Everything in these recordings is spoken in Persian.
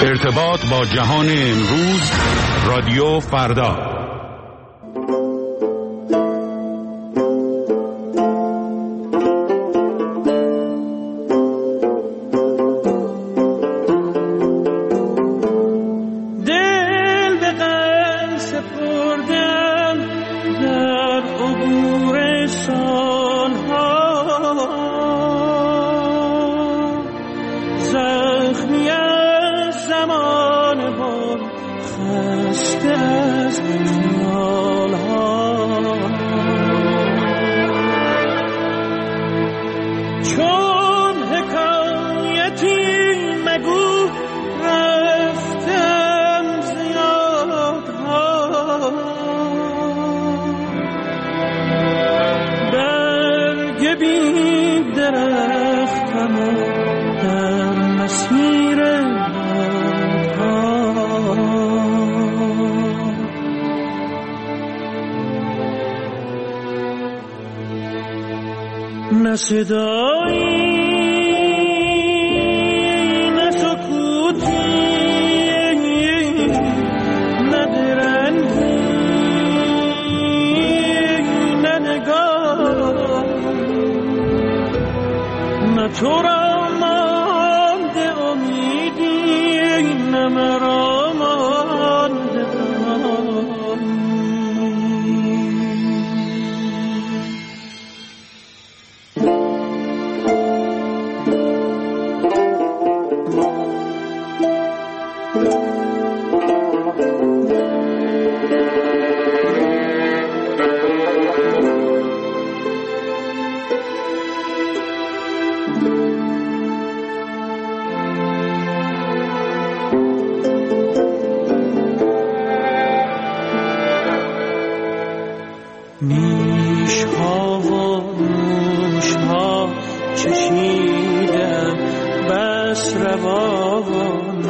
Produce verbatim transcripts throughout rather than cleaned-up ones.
ارتباط با جهان امروز، رادیو فردا. نه صدایی نه سکوتی نه درنگی نه نگاه، نه تو را مانده امیدی نه مرا مانده غمی. نیش ها و نوش ها چشیدم، بس روا و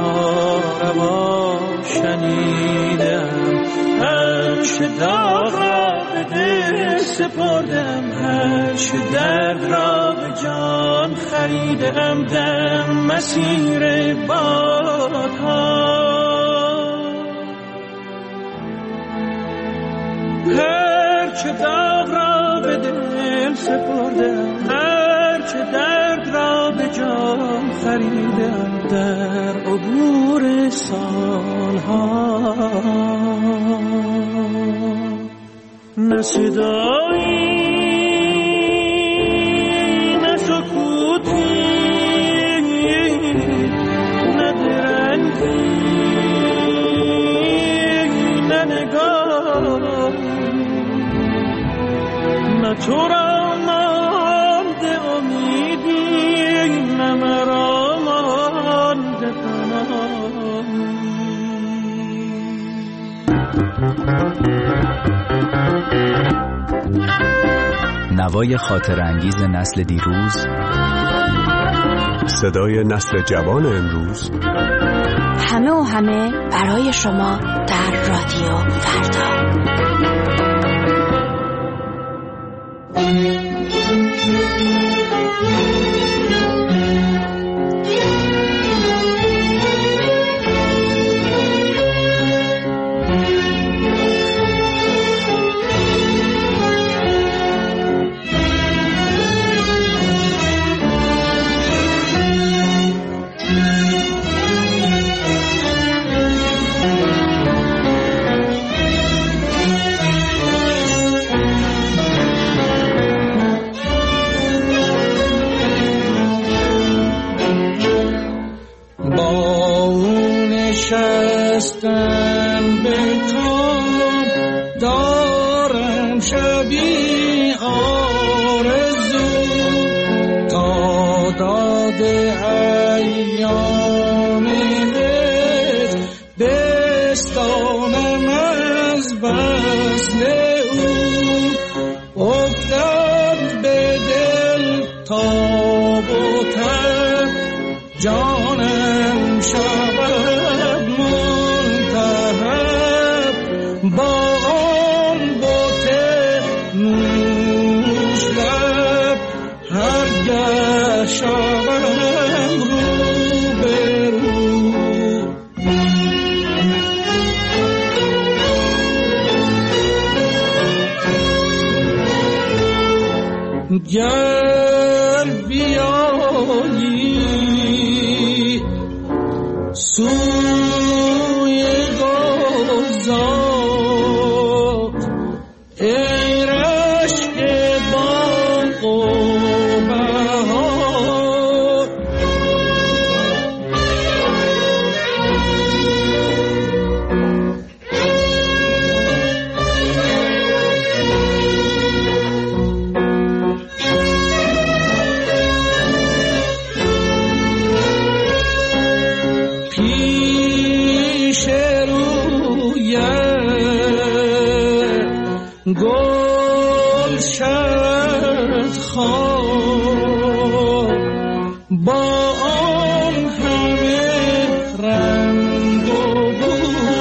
ناروا شنیدم. هرچه داغ را به دل سپردم، هرچه درد را به جان خریدم. در مسیر بادها هرچه داغ را به دل سپردم، هرچه درد را به جان خریدم. در عبور سالها نه صدایی نه سکوتی نه درنگی نه نگاه، نه تو را مانده امیدی نه مرا مانده غمی. نوای خاطر انگیز نسل دیروز، صدای نسل جوان امروز، همه و همه برای شما در رادیو فردا. نشستن به تام دارم شبی آرزو، تا داد ایام بس بستانم از وصل او. افتاد به دل تاب و تب، جانم شود منتهب با آن بت نوش لب. هرگه شوم رو به رو سوی گلزار ای رشک باغ و بهار گل شد خواب با آن همه رنگ و بو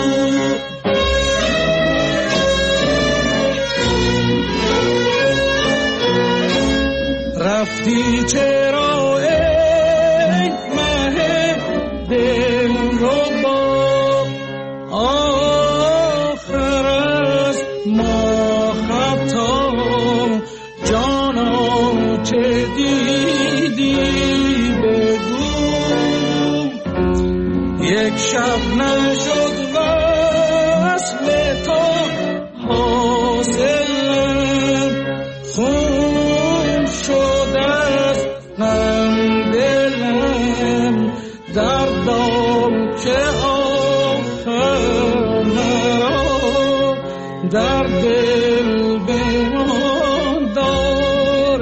رفتی چرا ای مه دل رو با آخر از ما چه دیدی بگو یک شب نشد وصل تو حاصل خون شد از غم دلم دردم که آخر مرا در دل بمان دار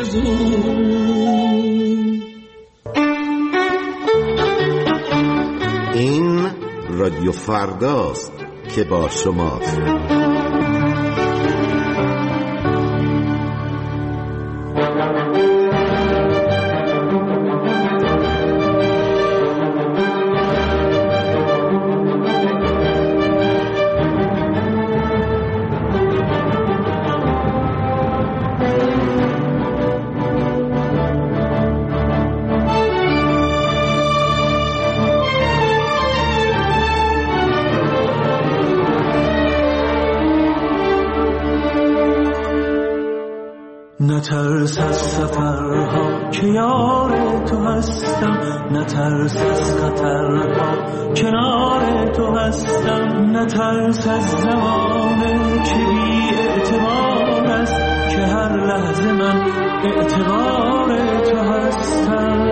این رادیو فرداست که با شماست. نترس از سفرها که یار تو هستم، نترس از خطرها کنار تو هستم، نترس از زمانه که بی اعتبار است که هر لحظه من اعتبار تو هستم،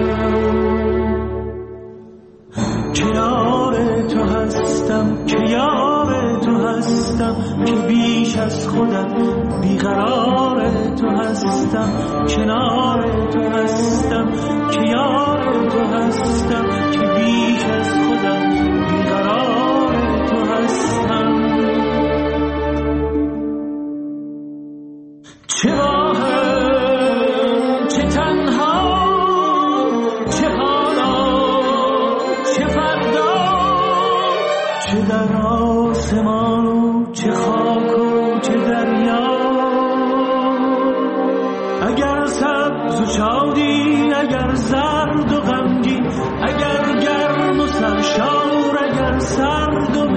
کنار تو هستم که یار تو هستم، که بیش از خودم بیقرار تو هستم، کنار تو هستم که یار تو هستم، که بیش از خودم بیقرار تو هستم. چه واهم چه تنها چه حالا چه فردا، چه در آسمان و چه خاک و چه دریا، اگر سبز و شادی اگر زرد و غمگین، اگر گرم و سرشار اگر سرد و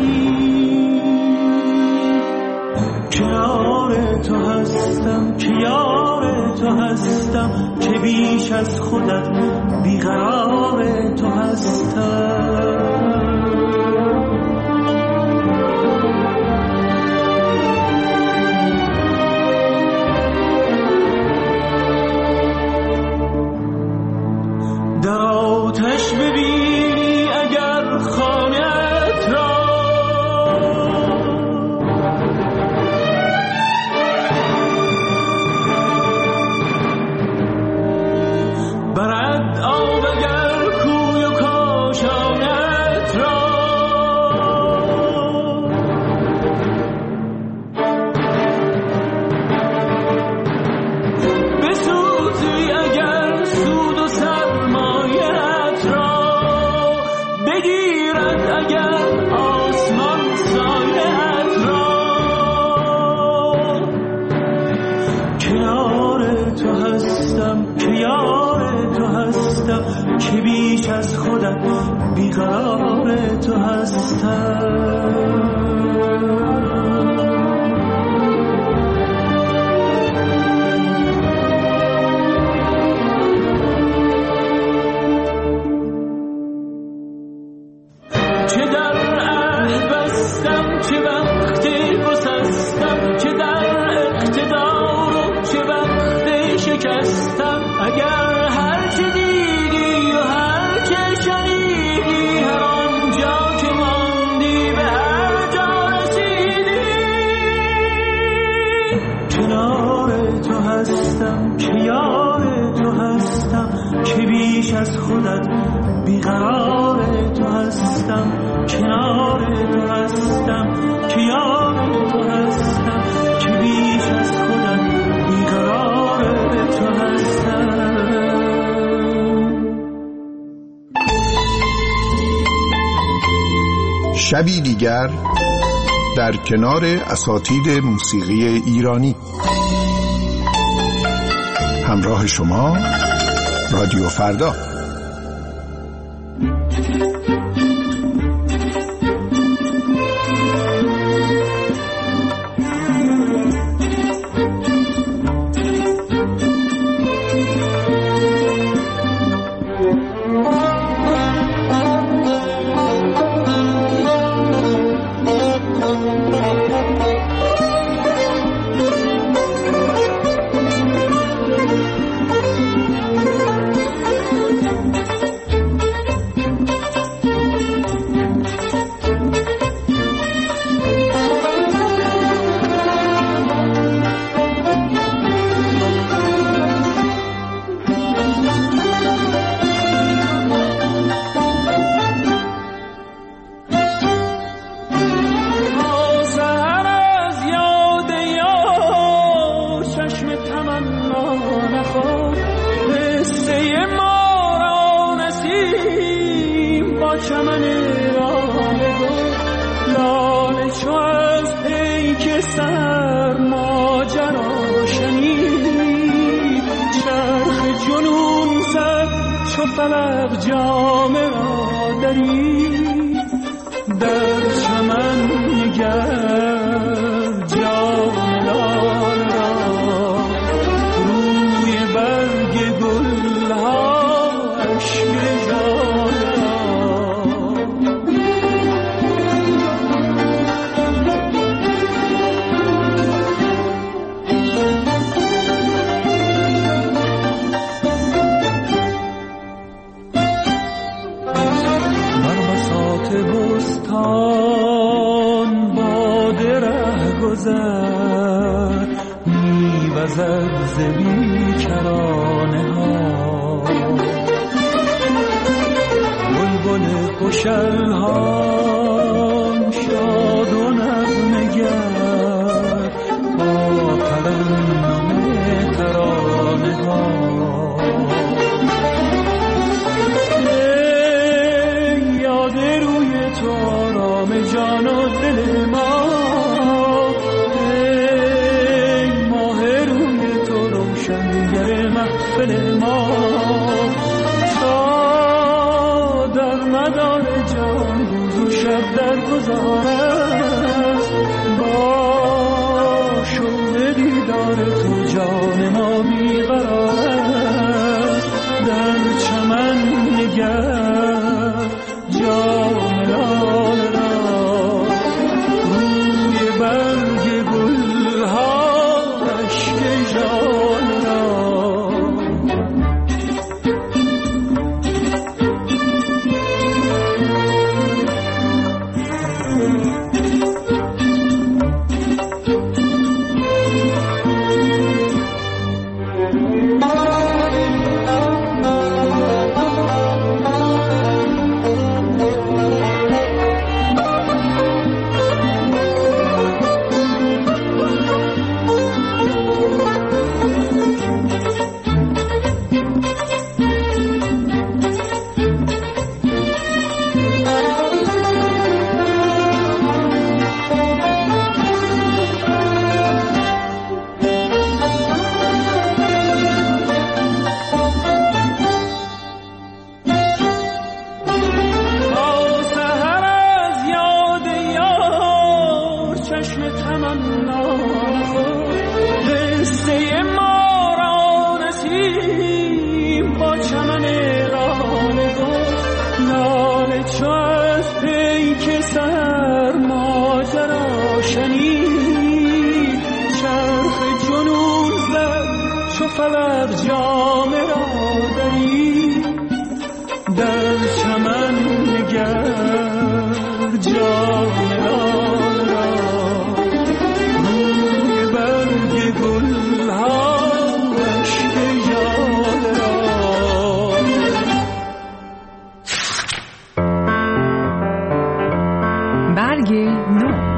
مسکین، کنار تو هستم که یار تو هستم، که بیش از خودت بیقرار تو هستم. در آتش ببینی اگر خانه‌ات را، برد آب اگر کوی و کاشانه‌ات را، بسوزی اگر سود و سرمایه‌ات را، بگیرد اگر آسمان سایه‌ات را، کنار تو هستم که یار تو هستم، که بیش از خودت بیقرار تو هستم. که بیش از خودت بیقرار تو هستم، کنار تو هستم، که یار تو هستم، که بیش از خودت بیقرار تو هستم. شبی دیگر در کنار اساتید موسیقی ایرانی. همراه شما رادیو فردا. فلق جام را دری در چمن نگر، جام لال را روی برگ گل ها اشک جان می‌وزد ز بیکرانه ها، بلبل خوشل ها شاد و نغمه‌گر با ترنم ترانه ها. ای یاد روی تو آرام جان و دل ما، محفل ما تا در مدار جان روز و شب در گذارد، با شوق دیدار تو جان ما بیقرار است. در چمن نگر جام لال را روی برگ گل ها اشک جان را. فلق جام را دری در چمن نگر، جام لال را روی برگ گل ها اشک جان را. برگ نو.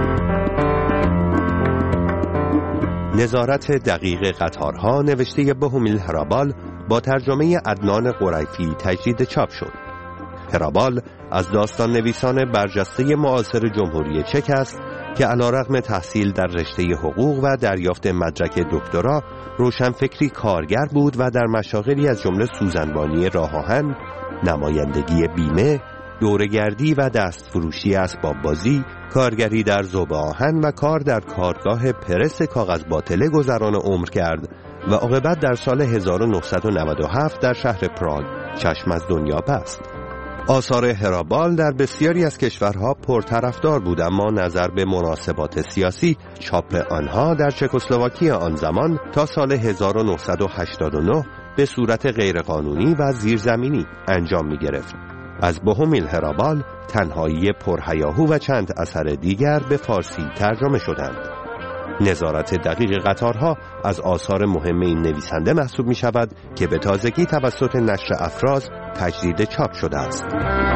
نظارت دقیق قطارها نوشته بهومیل هرابال با ترجمه عدنان قریفی تجدید چاپ شد. هرابال از داستان نویسان برجسته معاصر جمهوری چک است که علیرغم تحصیل در رشته حقوق و دریافت مدرک دکترا، روشنفکری کارگر بود و در مشاغلی از جمله سوزنبانی راه آهن، نمایندگی بیمه، دوره‌گردی و دستفروشی اسباب بازی، کارگری در ذوب آهن و کار در کارگاه پرس کاغذ باطله گذران عمر کرد و عاقبت در سال هزار و نهصد و نود و هفت در شهر پراگ چشم از دنیا بست. آثار هرابال در بسیاری از کشورها پرطرفدار بود، اما نظر به مناسبات سیاسی چاپ آنها در چکسلواکی آن زمان تا سال هزار و نهصد و هشتاد و نه به صورت غیرقانونی و زیرزمینی انجام می گرفت. از بهومیل هرابال تنهایی پرهیاهو و چند اثر دیگر به فارسی ترجمه شدند. نظارت دقیق قطارها از آثار مهم این نویسنده محسوب می شود که به تازگی توسط نشر افراز تجدید چاپ شده است.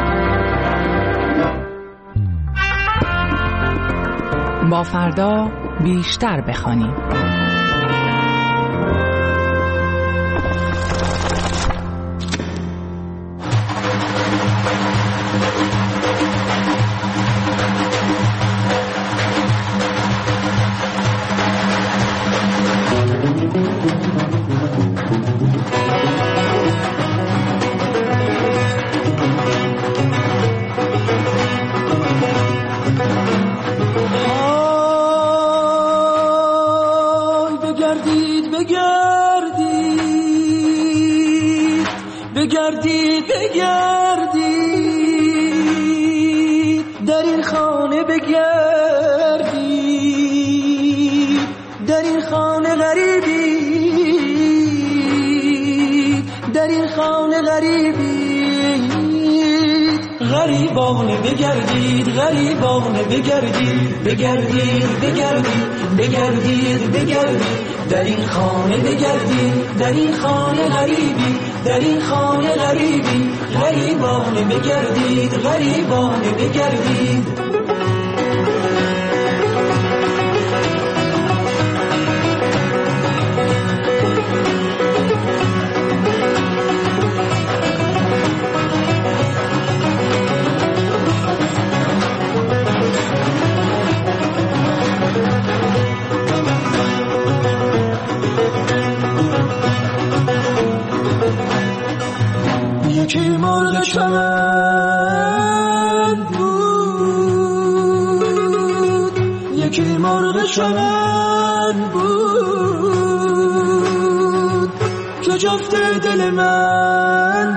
با فردا بیشتر بخوانیم. بگردید بگردید در این خانه بگردید در این خانه غریبی در این خانه غریبی غریبانه بگردید غریبانه بگردید بگردید بگردید بگردید بگردید در این خانه بگردید در این خانه غریبی در این خانه غریبی غریبانه بگردید غریبانه بگردید یکی مرغ چمن بود یکی مرغ چمن بود که جفت دل من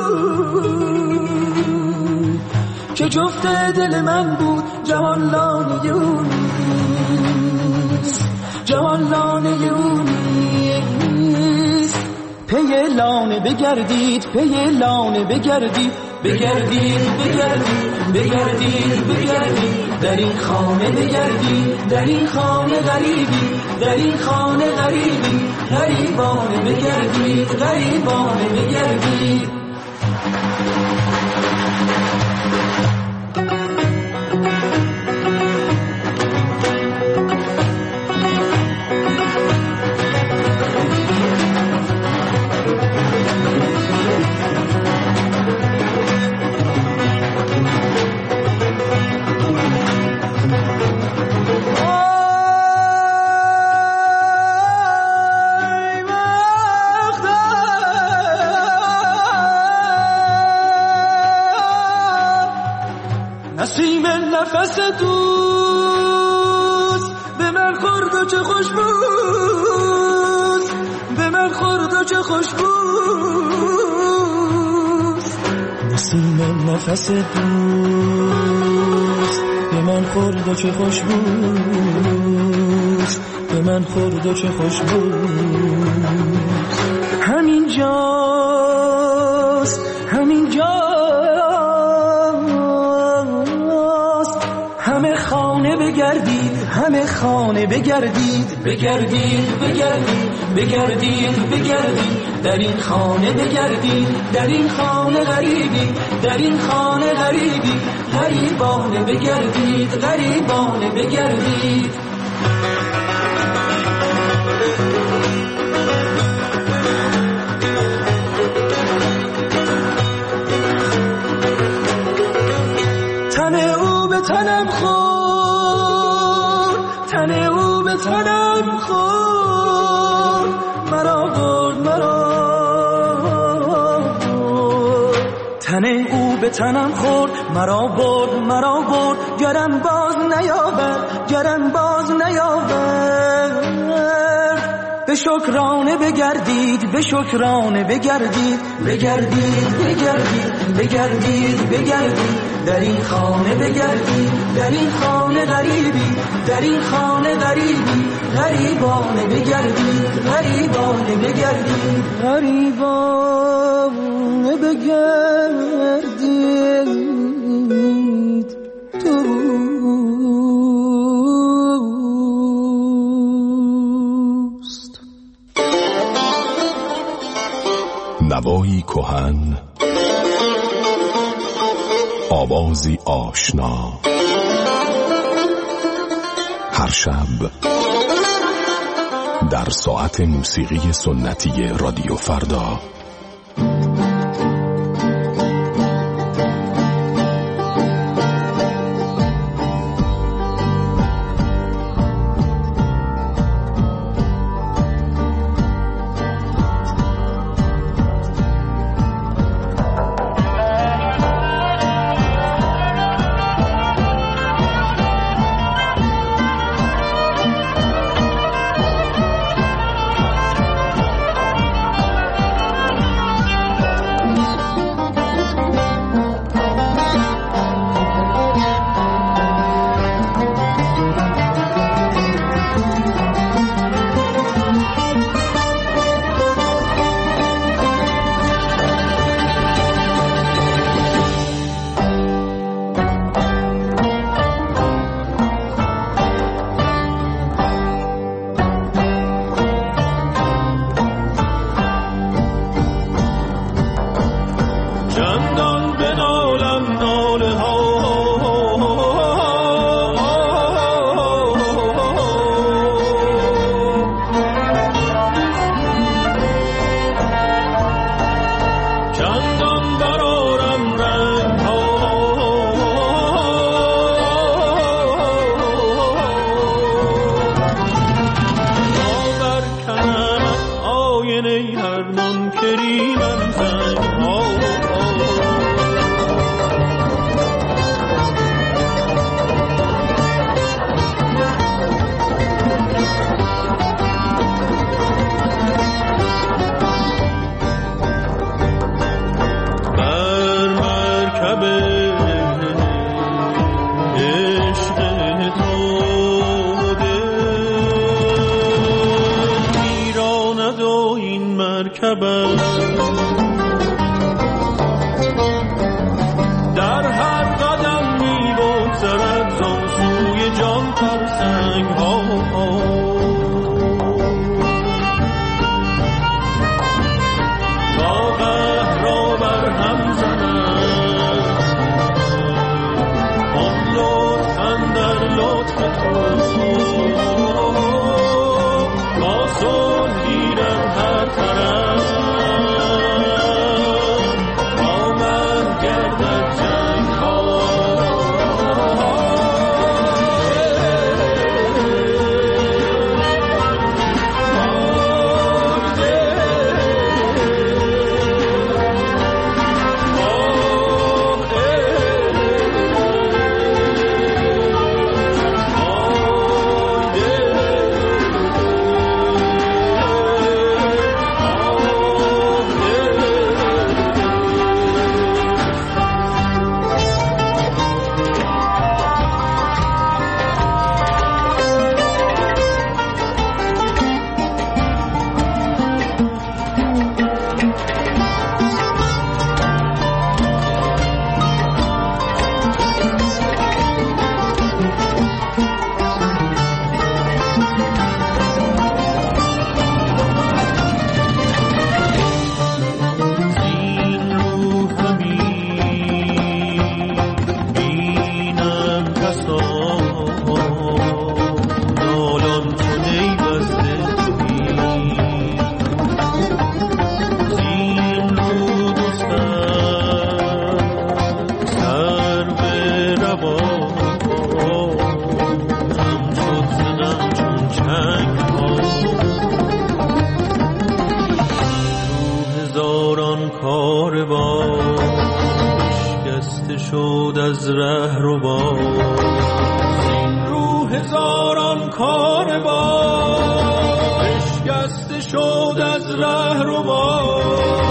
بود که جفت دل من بود جهان لانه اونیست جهان لانه اونیست پی لانه بگردید پی لانه بگردید بگردید بگردید بگردید بگردید در این خانه بگردید در این خانه غریبی در این خانه غریبی غریبانه بگردید غریبانه بگردید نسیم نفس دوست به من خورد و چه خوش بود به من خورد و چه خوش بود نسیم نفس دوست به من خورد و چه خوش بود به من خورد و چه خوش بود همین جاست همین جاست همه خانه بگردید همه خانه بگردید بگردید بگردید بگردید بگردید در این خانه بگردید در این خانه غریبی در این خانه غریبی غریبانه بگردید غریبانه بگردید تن او به تنم خورد تن او به تنم خورد مرا برد مرا برد تن او به تنم خورد مرا برد مرا برد گرم باز نیاورد گرم باز نیاورد به شکرانه بگردید به شکرانه بگردید بگردید بگردید بگردید بگردید در این خانه بگردید در این خانه غریبی در این خانه غریبی غریبانه بگردید غریبانه بگردید غریبانه بگردید دوست. نوایی کهن، آوازی آشنا، هر شب در ساعت موسیقی سنتی رادیو فردا. در هر قدم می بگذرد زان سوی جان فرسنگ ها تا قهر را بر هم زند آن لطف اندر لطف تو با صلحی در هر طرف شد از ره رو باز، این رو هزاران کار باز، اشکسته شد از ره رو باز.